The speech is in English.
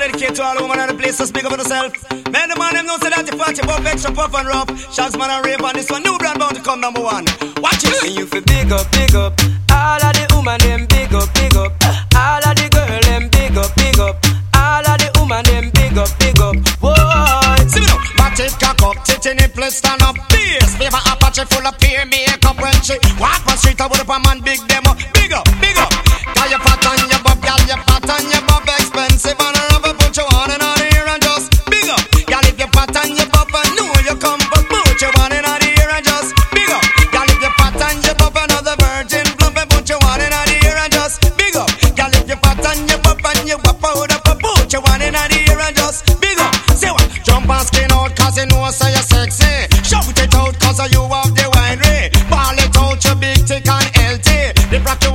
dedicate to all women in the place to speak up for yourself. Man, the man them know say that you fat, you buff, extra puff and rough. Shags man and rave on this one, new brand bound to come number one. Watch it. And you feel big up, all of the woman them big up, all of the girl them big up, all of the woman them big up, whoa. See me now, back it cock up, titty nipple stand up, beers. Favor Apache full of peer makeup when she walk on street, I would up a man big them up, big up. Got your fat on your buff, got your fat on your buff, expensive and I love it, put you on and out here and just big up. Y'all if your fat on your buff, I know you come, but put you on and out here and just big up. Y'all if your fat on your buff, another virgin plump and put you on and out here and just big up. Y'all if your fat on your buff and you wap out up, put you on and out here and just big up. Say what? Jump and skin out cause you know so you're sexy. Shout it out cause you have the winery. Ball it out, you big thick and healthy. The rock you